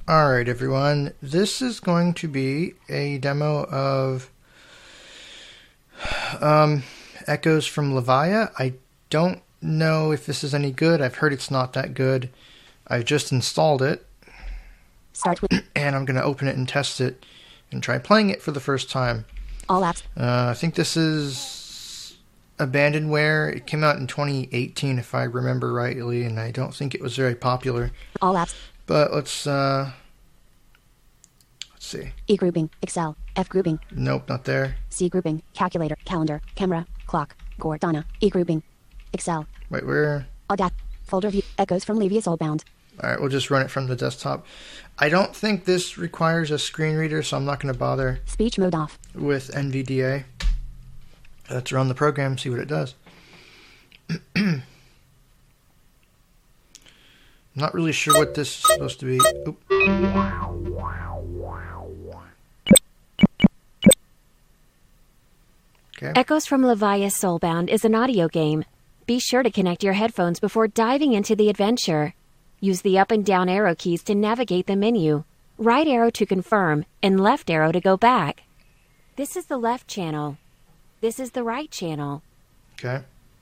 Alright everyone, this is going to be a demo of Echoes from Levia. I don't know if this is any good. I've heard it's not that good. I've just installed it. Start with and I'm going to open it and test it and try playing it for the first time. all apps. I think this is Abandonware. It came out in 2018 if I remember rightly, and I don't think it was very popular. All apps. But let's see. E grouping, Excel, F grouping, Nope, not there. C grouping, calculator, calendar, camera, clock, Gordana, E grouping, Excel, Wait, where? Audac, folder view, Echoes from Levia Soulbound. Alright, we'll just run it from the desktop. I don't think this requires a screen reader, so I'm not going to bother Speech mode off. with NVDA. Let's run the program, see what it does. Not really sure what this is supposed to be. Oop. Okay. Echoes from Levia Soulbound is an audio game. Be sure to connect your headphones before diving into the adventure. Use the up and down arrow keys to navigate the menu, right arrow to confirm, and left arrow to go back. This is the left channel. This is the right channel. Okay.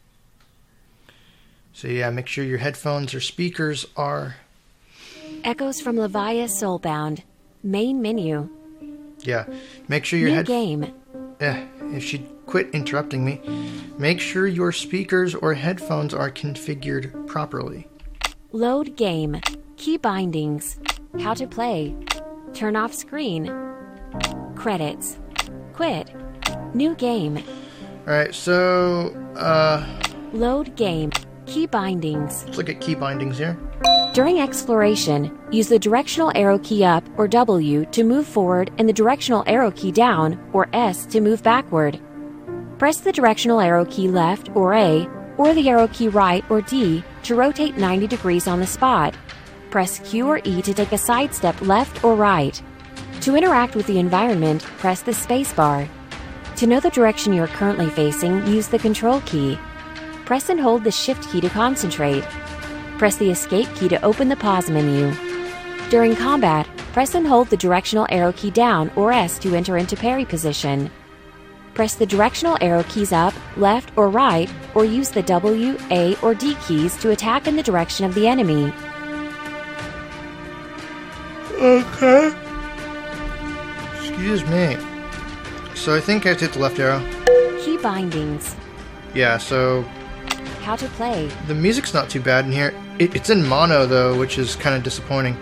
So yeah, make sure your headphones or speakers are... Echoes from Levia Soulbound. Main menu. Yeah, make sure your New headphones... game. If she'd quit interrupting me. Make sure your speakers or headphones are configured properly. Load game. Key bindings. How to play. Turn off screen. Credits. Quit. New game. Alright, so, Load game. Key bindings. let's look at key bindings here. During exploration, use the directional arrow key up, or W, to move forward and the directional arrow key down, or S, to move backward. Press the directional arrow key left, or A, or the arrow key right, or D, to rotate 90 degrees on the spot. Press Q or E to take a side step left or right. To interact with the environment, press the space bar. To know the direction you are currently facing, use the Control key. Press and hold the Shift key to concentrate. Press the Escape key to open the pause menu. During combat, press and hold the directional arrow key down or S to enter into parry position. Press the directional arrow keys up, left, or right, or use the W, A, or D keys to attack in the direction of the enemy. Okay. Excuse me. So I think I have to hit the left arrow. Key bindings. Yeah, so How to play. the music's not too bad in here. It's in mono, though, which is kind of disappointing.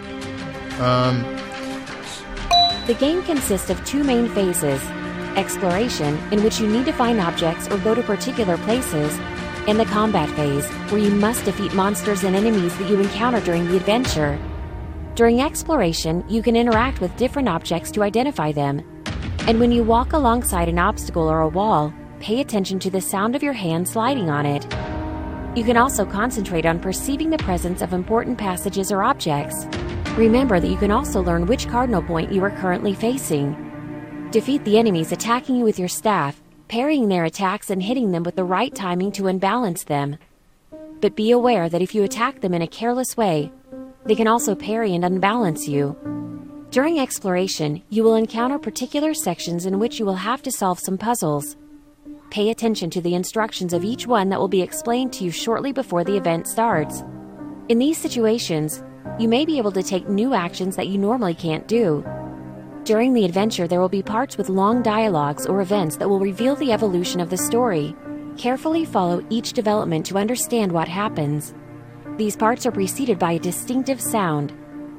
The game consists of two main phases: exploration, in which you need to find objects or go to particular places, and the combat phase, where you must defeat monsters and enemies that you encounter during the adventure. During exploration, you can interact with different objects to identify them. And when you walk alongside an obstacle or a wall, pay attention to the sound of your hand sliding on it. You can also concentrate on perceiving the presence of important passages or objects. Remember that you can also learn which cardinal point you are currently facing. Defeat the enemies attacking you with your staff, parrying their attacks and hitting them with the right timing to unbalance them. But be aware that if you attack them in a careless way, they can also parry and unbalance you. During exploration, you will encounter particular sections in which you will have to solve some puzzles. Pay attention to the instructions of each one that will be explained to you shortly before the event starts. In these situations, you may be able to take new actions that you normally can't do. During the adventure, there will be parts with long dialogues or events that will reveal the evolution of the story. Carefully follow each development to understand what happens. These parts are preceded by a distinctive sound.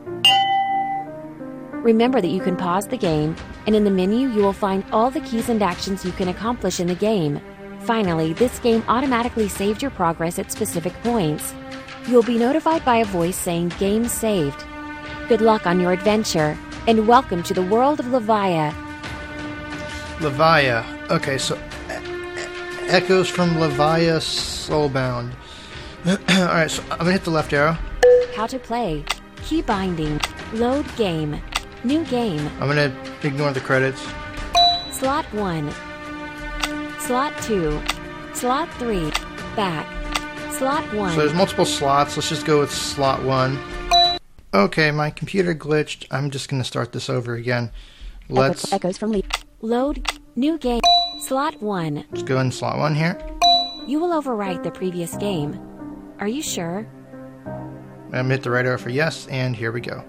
Remember that you can pause the game, and in the menu you will find all the keys and actions you can accomplish in the game. Finally, this game automatically saved your progress at specific points. You will be notified by a voice saying "Game saved." Good luck on your adventure, and welcome to the world of Levia. Levia. Okay, so Echoes from Levia Soulbound. Alright, so I'm gonna hit the left arrow. How to play. Key binding. Load game. New game. I'm gonna ignore the credits. Slot 1. Slot 2. Slot 3. Back. Slot 1. So there's multiple slots. Let's just go with slot 1. Okay, my computer glitched. I'm just going to start this over again. Let's Echoes from Lee. Load. New game. Slot 1. go in slot 1 here. You will overwrite the previous game. Are you sure? I'm going to hit the right arrow for yes, and here we go.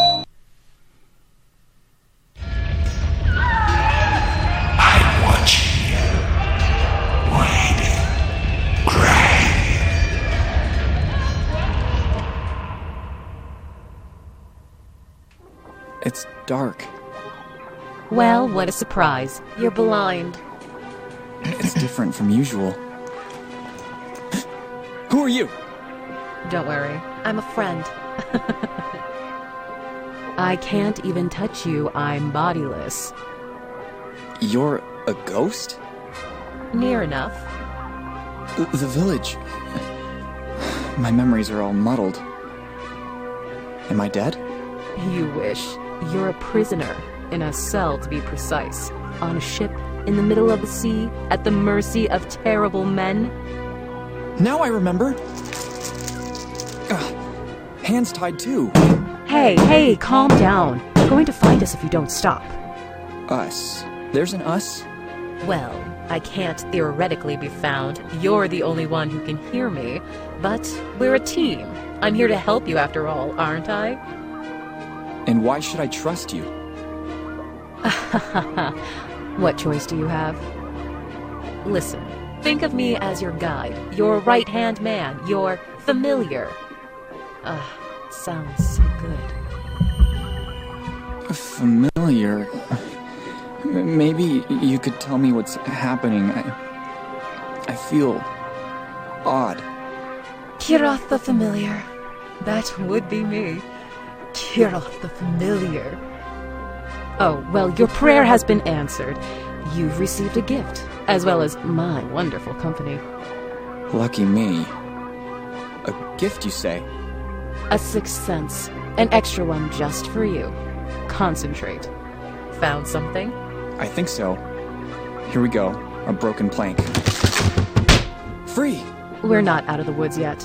I'm watching you. Waiting. Crying. It's dark. Well, what a surprise. You're blind. It's different from usual. Who are you? Don't worry, I'm a friend. I can't even touch you, I'm bodiless. You're a ghost? Near enough. The village. My memories are all muddled. Am I dead? You wish. You're a prisoner, in a cell to be precise, on a ship, in the middle of the sea, at the mercy of terrible men. Now I remember. Hands tied too. Hey, calm down. You're going to find us if you don't stop. Us. There's an us? Well, I can't theoretically be found. You're the only one who can hear me. But we're a team. I'm here to help you after all, aren't I? And why should I trust you? What choice do you have? Listen, think of me as your guide, your right-hand man, your familiar. Sounds so good. Familiar. Maybe you could tell me what's happening. I feel odd. Kiroth the familiar. That would be me. Kiroth the familiar. Oh, well, your prayer has been answered. You've received a gift, as well as my wonderful company. Lucky me. A gift, you say? A sixth sense. An extra one just for you. Concentrate. Found something? I think so. Here we go. A broken plank. Free! We're not out of the woods yet.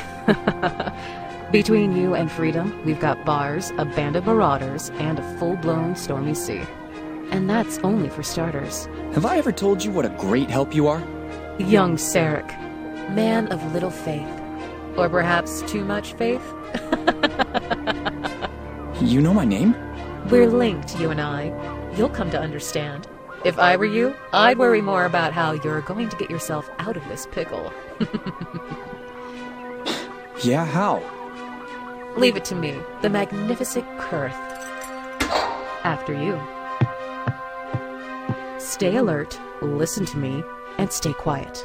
Between you and freedom, we've got bars, a band of marauders, and a full-blown stormy sea. And that's only for starters. Have I ever told you what a great help you are? Young Sarek, man of little faith. Or perhaps too much faith? You know my name? We're linked, you and I. You'll come to understand. If I were you, I'd worry more about how you're going to get yourself out of this pickle. Yeah, how? Leave it to me, the magnificent Kurth. After you. Stay alert, listen to me, and stay quiet.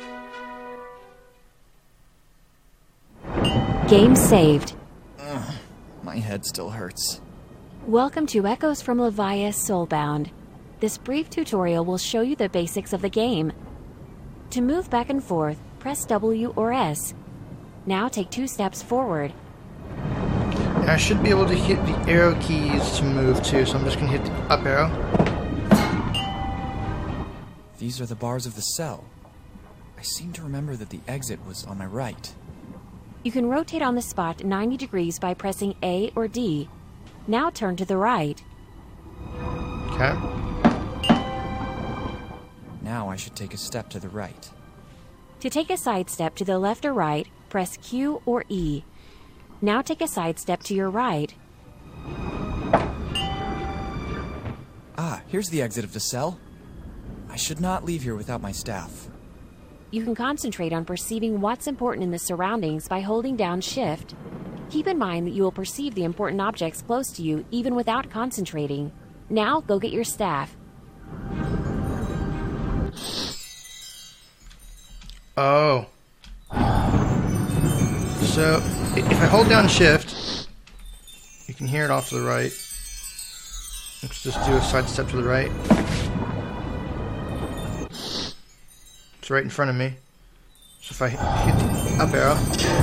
Game saved. My head still hurts. Welcome to Echoes from Levias Soulbound. This brief tutorial will show you the basics of the game. To move back and forth, press W or S. Now take 2 steps forward. I should be able to hit the arrow keys to move too, so I'm just going to hit the up arrow. These are the bars of the cell. I seem to remember that the exit was on my right. You can rotate on the spot 90 degrees by pressing A or D. Now turn to the right. Okay. Now I should take a step to the right. To take a side step to the left or right, press Q or E. Now take a side step to your right. Ah, here's the exit of the cell. I should not leave here without my staff. You can concentrate on perceiving what's important in the surroundings by holding down Shift. Keep in mind that you will perceive the important objects close to you even without concentrating. Now go get your staff. Oh. So, if I hold down Shift, you can hear it off to the right. Let's just do a side step to the right. It's right in front of me. So if I hit the up arrow.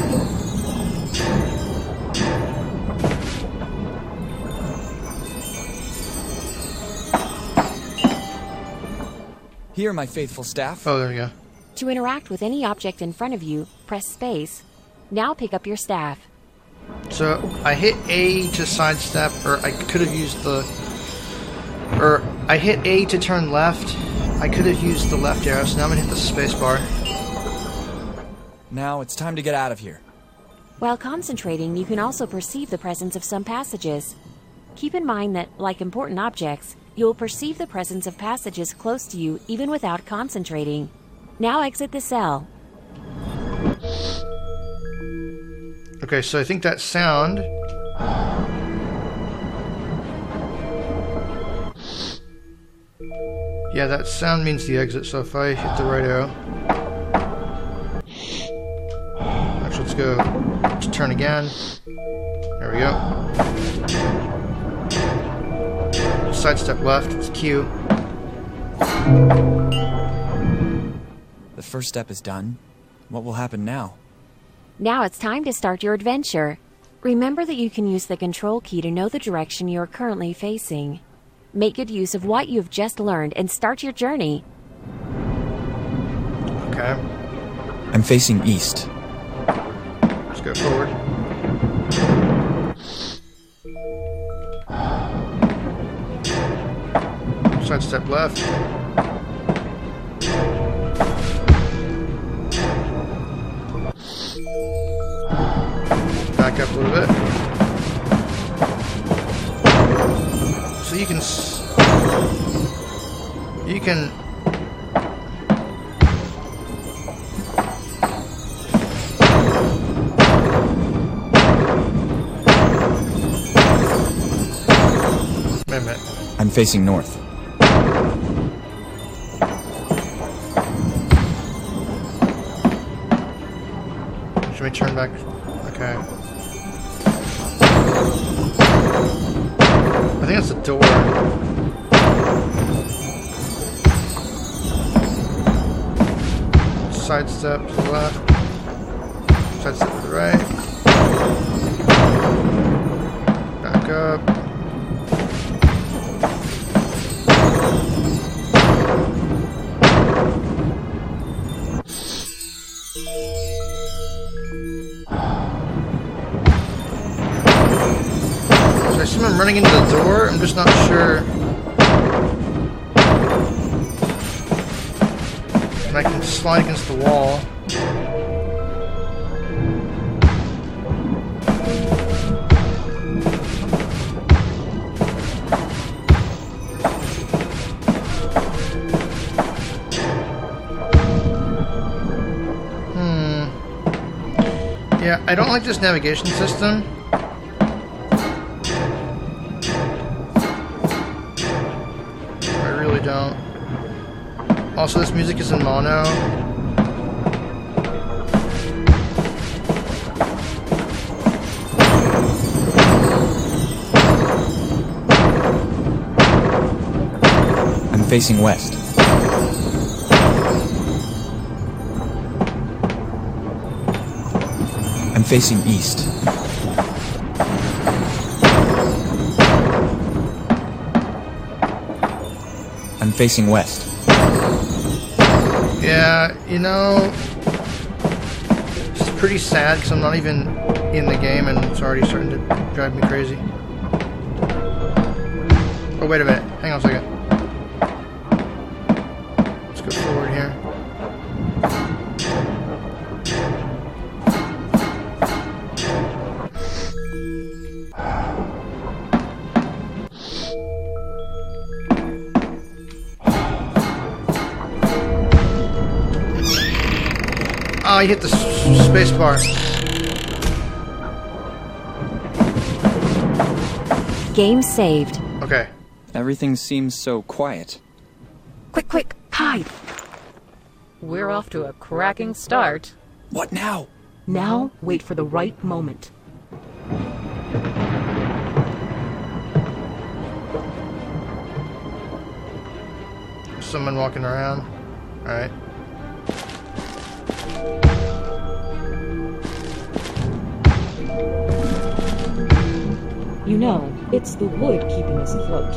Here, my faithful staff. Oh, there we go. To interact with any object in front of you, press space. Now pick up your staff. So I hit A to sidestep, or I could have used the... Or I hit A to turn left. I could have used the left arrow, so now I'm going to hit the space bar. Now it's time to get out of here. While concentrating, you can also perceive the presence of some passages. Keep in mind that, like important objects, you will perceive the presence of passages close to you even without concentrating. Now exit the cell. Okay, so I think that sound... Yeah, that sound means the exit, so if I hit the right arrow... Actually, let's go... Let's turn again. There we go. Sidestep left, it's Q. The first step is done. What will happen now? Now it's time to start your adventure. Remember that you can use the control key to know the direction you are currently facing. Make good use of what you have just learned and start your journey. Okay. I'm facing east. Let's go forward. Sidestep left. Back up a little bit. So you can wait a minute. I'm facing north. Should we turn back? Okay. I think that's a door. Sidestep to the left. Sidestep to the right. Back up. I assume I'm running into the door, I'm just not sure. And I can slide against the wall. Yeah, I don't like this navigation system. Don't. Also, this music is in mono. I'm facing west. I'm facing east. I'm facing west. Yeah, you know, it's pretty sad because I'm not even in the game and it's already starting to drive me crazy. Oh, wait a minute. Hang on a second. Let's go forward here. Oh, I hit the space bar. Game saved. Okay. Everything seems so quiet. Quick, hide! We're off to a cracking start. What now? Now, wait for the right moment. Someone walking around. Alright. You know, it's the wood keeping us afloat.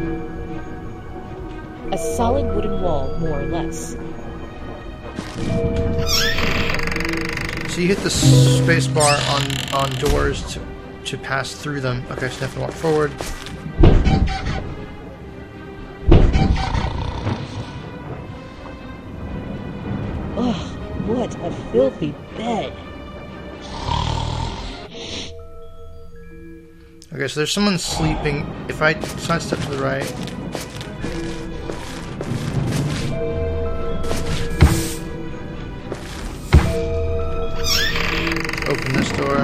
A solid wooden wall, more or less. So you hit the space bar on doors to pass through them. Okay, so I have to walk forward. Ugh, what a filthy bed. Okay, so there's someone sleeping. If I sidestep to the right. Open this door.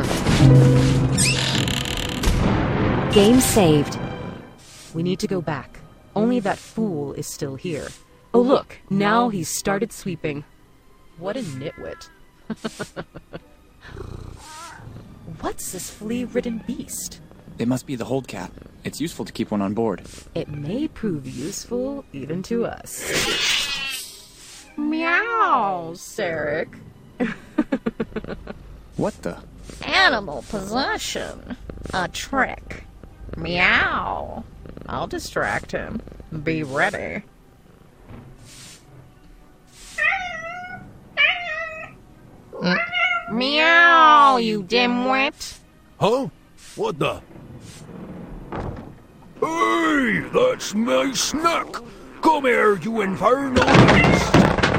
Game saved. We need to go back. Only that fool is still here. Oh look, now he's started sweeping. What a nitwit. What's this flea-ridden beast? It must be the hold cap. It's useful to keep one on board. It may prove useful even to us. Meow, Sarek. What the? Animal possession. A trick. Meow. I'll distract him. Be ready. Meow, you dimwit. Huh? What the? Hey, that's my snack! Come here, you infernal beast!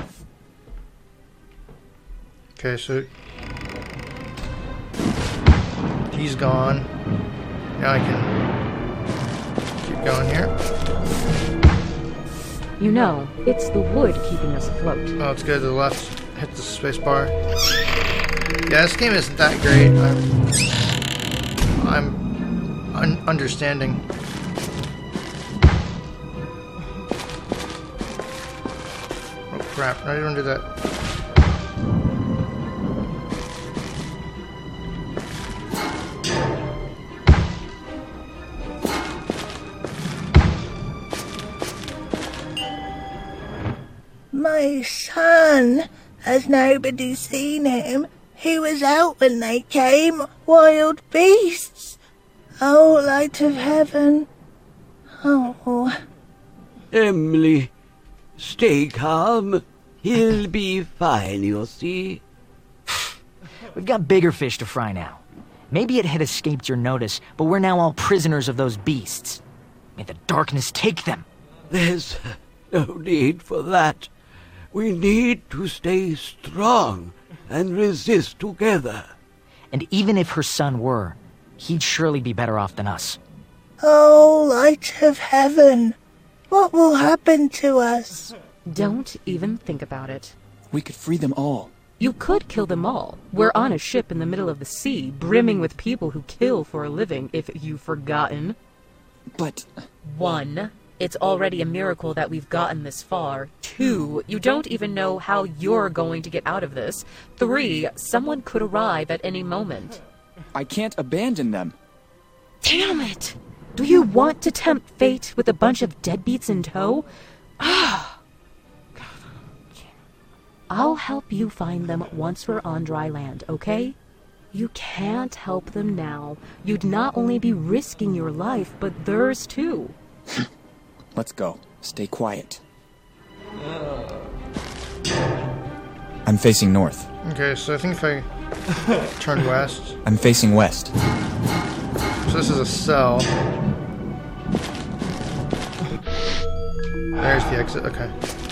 Okay, so he's gone. Now I can keep going here. You know, it's the wood keeping us afloat. Oh, let's go to the left. Hit the space bar. Yeah, this game isn't that great. I'm understanding. Oh crap! No, you don't do that. My son, has nobody seen him? He was out when they came, wild beasts. Oh, light of heaven. Oh. Emily, stay calm. He'll be fine, you'll see. We've got bigger fish to fry now. Maybe it had escaped your notice, but we're now all prisoners of those beasts. May the darkness take them. There's no need for that. We need to stay strong and resist together. And even if her son were, he'd surely be better off than us. Oh, light of heaven. What will happen to us? Don't even think about it. We could free them all. You could kill them all. We're on a ship in the middle of the sea, brimming with people who kill for a living, if you've forgotten. But... 1, it's already a miracle that we've gotten this far. 2, you don't even know how you're going to get out of this. 3, someone could arrive at any moment. I can't abandon them. Damn it! Do you want to tempt fate with a bunch of deadbeats in tow? I'll help you find them once we're on dry land, okay? You can't help them now. You'd not only be risking your life, but theirs too. Let's go. Stay quiet. I'm facing north. Okay, so I think if I turn west. I'm facing west. So this is a cell. There's the exit, okay.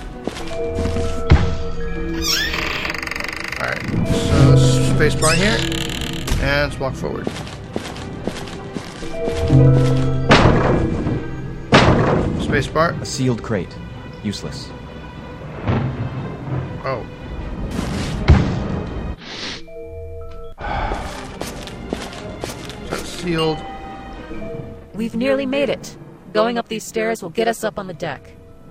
Alright, so space bar here, and let's walk forward. Space bar. A sealed crate. Useless. Oh. So it's sealed. We've nearly made it. Going up these stairs will get us up on the deck.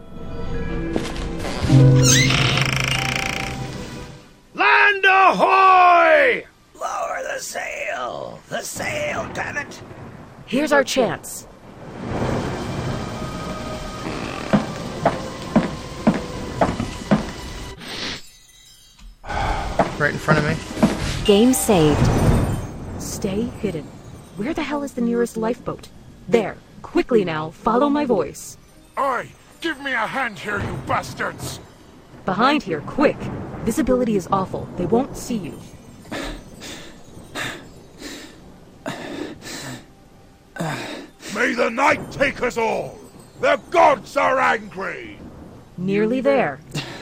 Land ahoy! Lower the sail! The sail, damn it! Here's our chance. Right in front of me. Game saved. Stay hidden. Where the hell is the nearest lifeboat? There. Quickly now, follow my voice. Oi! Give me a hand here, you bastards! Behind here, quick. Visibility is awful. They won't see you. May the night take us all! The gods are angry! Nearly there.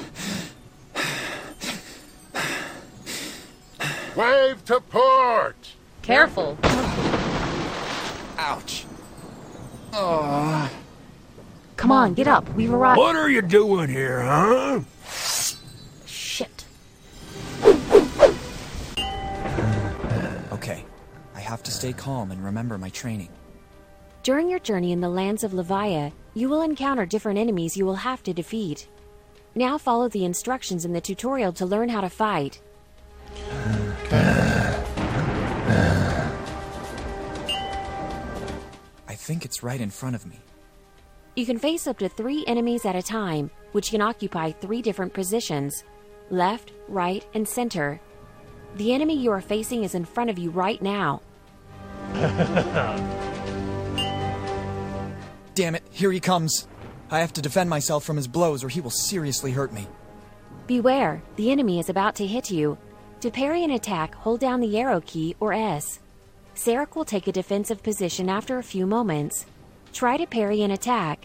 Wave to port! Careful. Ouch. Come on, get up. We've arrived. What are you doing here, huh? Shit. Okay. I have to stay calm and remember my training. During your journey in the lands of Levia, you will encounter different enemies you will have to defeat. Now follow the instructions in the tutorial to learn how to fight. I think it's right in front of me. You can face up to 3 enemies at a time, which can occupy 3 different positions: left, right, and center. The enemy you are facing is in front of you right now. Damn it, here he comes. I have to defend myself from his blows or he will seriously hurt me. Beware, the enemy is about to hit you. To parry an attack, hold down the arrow key or S. Sarek will take a defensive position after a few moments. Try to parry an attack.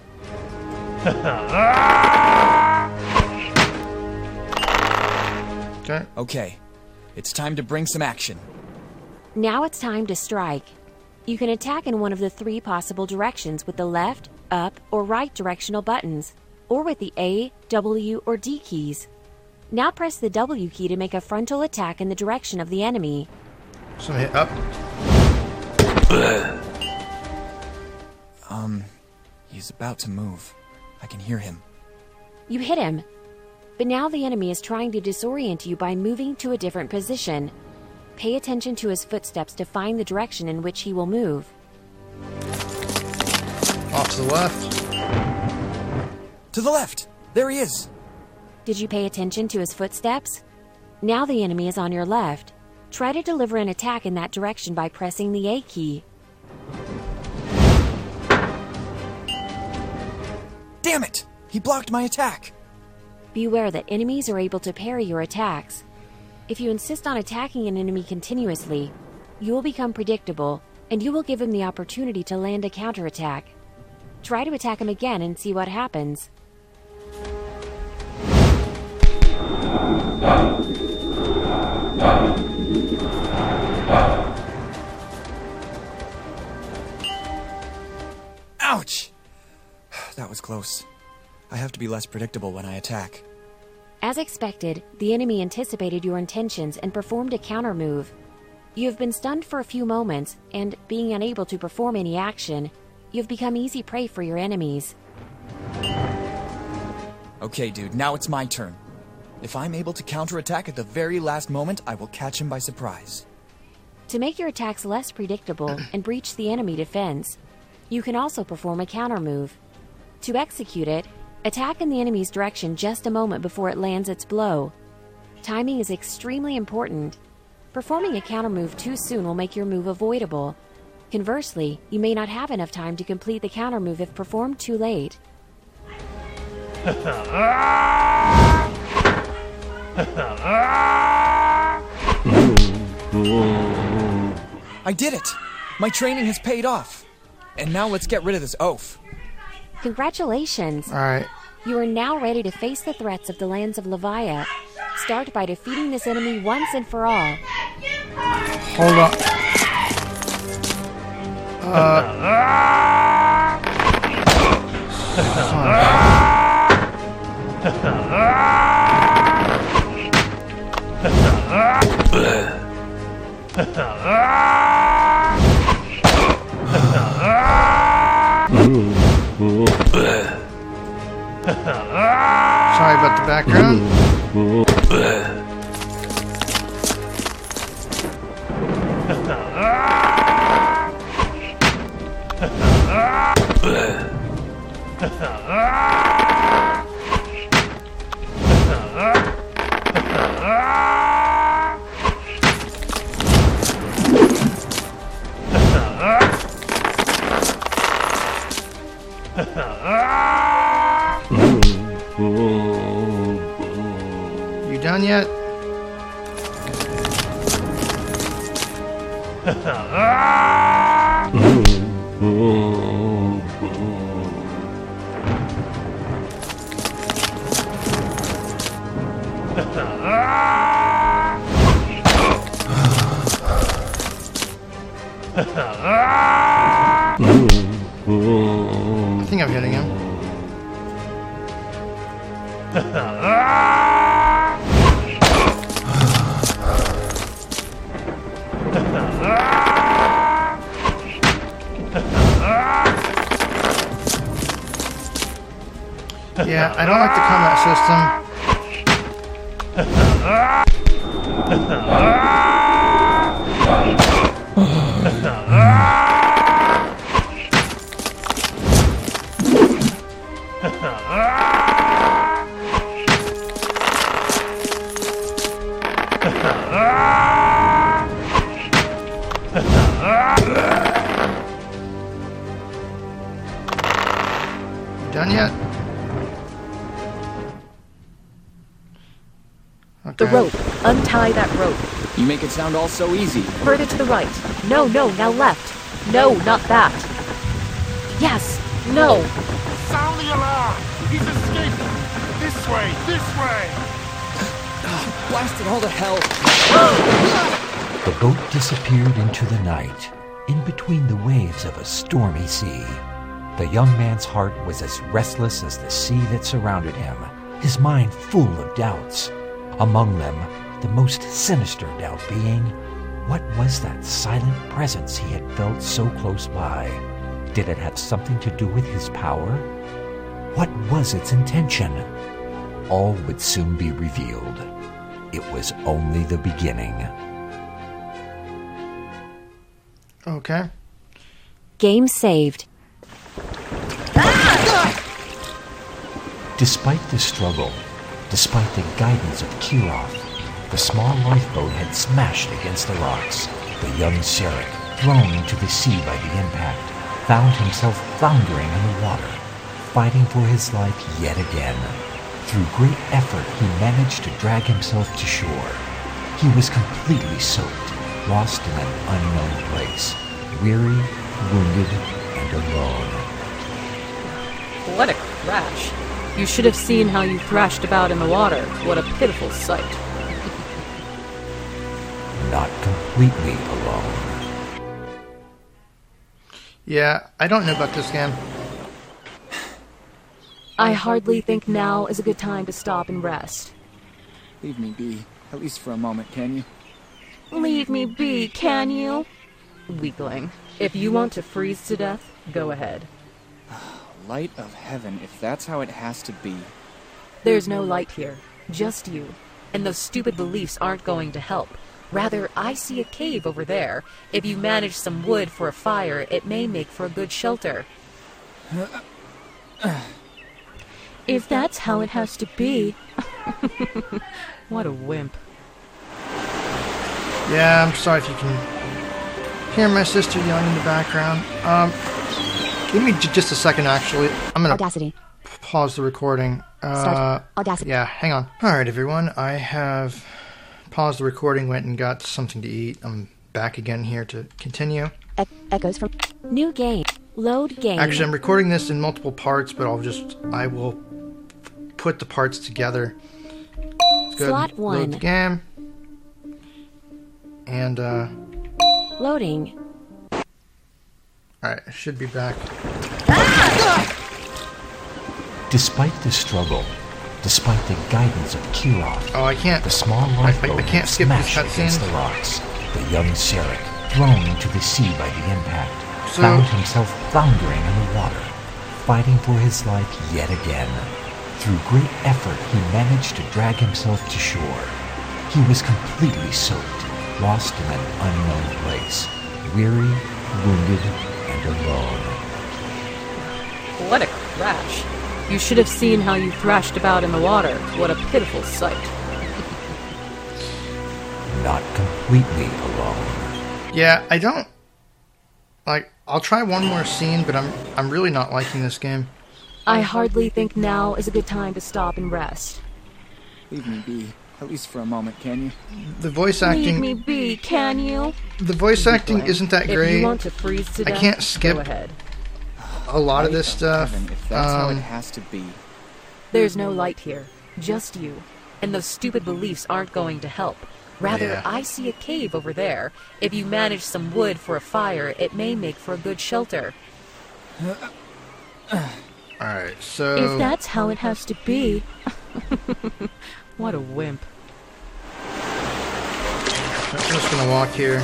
Okay, it's time to bring some action. Now it's time to strike. You can attack in one of the 3 possible directions with the left, up, or right directional buttons, or with the A, W, or D keys. Now press the W key to make a frontal attack in the direction of the enemy. So hit up. He's about to move. I can hear him. You hit him. But now the enemy is trying to disorient you by moving to a different position. Pay attention to his footsteps to find the direction in which he will move. Off to the left. To the left! There he is! Did you pay attention to his footsteps? Now the enemy is on your left. Try to deliver an attack in that direction by pressing the A key. Damn it! He blocked my attack! Beware that enemies are able to parry your attacks. If you insist on attacking an enemy continuously, you will become predictable, and you will give him the opportunity to land a counterattack. Try to attack him again and see what happens. Ouch! That was close. I have to be less predictable when I attack. As expected, the enemy anticipated your intentions and performed a counter move. You have been stunned for a few moments, and being unable to perform any action, you have become easy prey for your enemies. Okay, dude, now it's my turn. If I'm able to counterattack at the very last moment, I will catch him by surprise. To make your attacks less predictable and breach the enemy defense, you can also perform a counter move. To execute it, attack in the enemy's direction just a moment before it lands its blow. Timing is extremely important. Performing a counter move too soon will make your move avoidable. Conversely, you may not have enough time to complete the counter move if performed too late. I did it! My training has paid off! And now let's get rid of this oaf. Congratulations! Alright. You are now ready to face the threats of the lands of Levia. Start by defeating this enemy once and for all. Hold on. Sorry about the background. You done yet? I think I'm hitting him. Yeah, I don't like the combat Done yet? The rope. Untie that rope. You make it sound all so easy. Further to the right. No, now left. No, not that. Yes. No. Sound the alarm! He's escaping! This way! This way! Blast it all to hell. The boat disappeared into the night, in between the waves of a stormy sea. The young man's heart was as restless as the sea that surrounded him, his mind full of doubts. Among them, the most sinister doubt being, what was that silent presence he had felt so close by? Did it have something to do with his power? What was its intention? All would soon be revealed. It was only the beginning. Okay. Game saved. Despite the struggle, despite the guidance of Kirov, the small lifeboat had smashed against the rocks. The young Sarek, thrown into the sea by the impact, found himself floundering in the water, fighting for his life yet again. Through great effort, he managed to drag himself to shore. He was completely soaked, lost in an unknown place, weary, wounded, and alone. What a crash. You should have seen how you thrashed about in the water. What a pitiful sight. Not completely alone. Yeah, I don't know about this game. I hardly think now is a good time to stop and rest. Leave me be, at least for a moment, can you? Leave me be, can you? Weakling. If you want to freeze to death, go ahead. Light of heaven, if that's how it has to be. There's no light here. Just you. And those stupid beliefs aren't going to help. Rather, I see a cave over there. If you manage some wood for a fire, it may make for a good shelter. If that's how it has to be. What a wimp. Yeah, I'm sorry if you can hear my sister yelling in the background. Give me just a second, actually. I'm gonna Audacity. Pause the recording. Start. Audacity. Yeah, hang on. Alright, everyone. I have paused the recording, went and got something to eat. I'm back again here to continue. Echoes from... New game. Load game. Actually, I'm recording this in multiple parts, but I will put the parts together. Good. Slot 1. Load the game. And, Loading. Alright, I should be back. Despite the struggle, despite the guidance of Kirov, oh, I can't. The small lifeboat I can't skip these smashed against cutscenes. the rocks. The young Sarek, thrown into the sea by the impact, So- found himself floundering in the water, fighting for his life yet again. Through great effort, he managed to drag himself to shore. He was completely soaked, lost in an unknown place, weary, wounded, and alone. What a crash. You should have seen how you thrashed about in the water. What a pitiful sight. Not completely alone. Yeah, I don't... Like, I'll try one more scene, but I'm really not liking this game. I hardly think now is a good time to stop and rest. Leave me be. At least for a moment, can you? The voice acting... Leave me be, can you? The voice acting isn't that great. If you want to freeze to death, I can't skip go ahead. a lot of this stuff. Heaven, if that's how it has to be. There's no light here, just you. And those stupid beliefs aren't going to help. Rather, Yeah. I see a cave over there. If you manage some wood for a fire, it may make for a good shelter. Alright, so... If that's how it has to be. What a wimp. I'm just gonna walk here.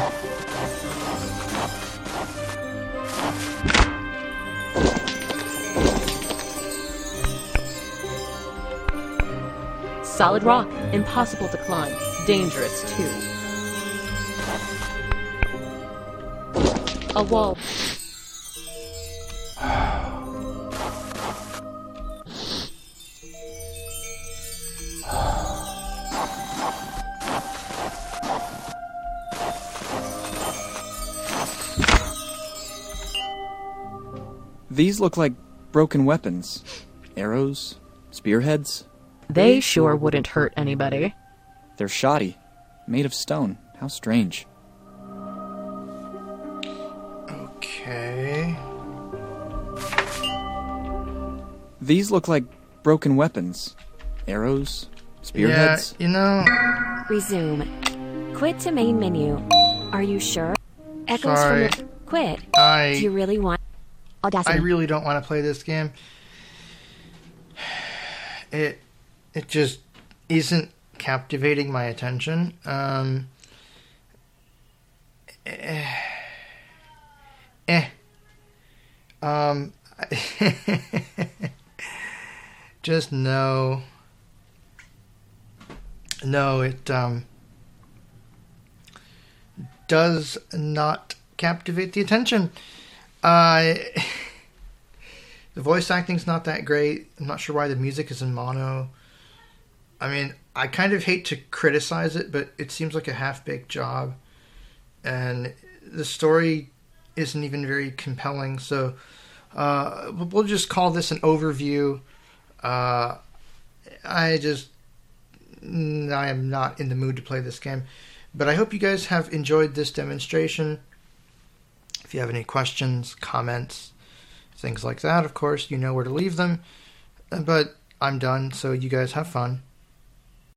Solid rock, impossible to climb. Dangerous, too. A wall. These look like broken weapons. Arrows? Spearheads? They sure wouldn't hurt anybody. They're shoddy. Made of stone. How strange. Okay... These look like broken weapons. Arrows? Spearheads? Yeah, you know... Resume. Quit to main menu. Are you sure? Echoes Sorry. from the... Quit. I... Do you really want... I Audacity. really don't want to play this game. It just isn't captivating my attention. Just no. No, it does not captivate the attention. The voice acting's not that great. I'm not sure why the music is in mono. I mean, I kind of hate to criticize it, but it seems like a half-baked job. And the story isn't even very compelling, so we'll just call this an overview. I am not in the mood to play this game. But I hope you guys have enjoyed this demonstration. If you have any questions, comments, things like that, of course, you know where to leave them. But I'm done, so you guys have fun.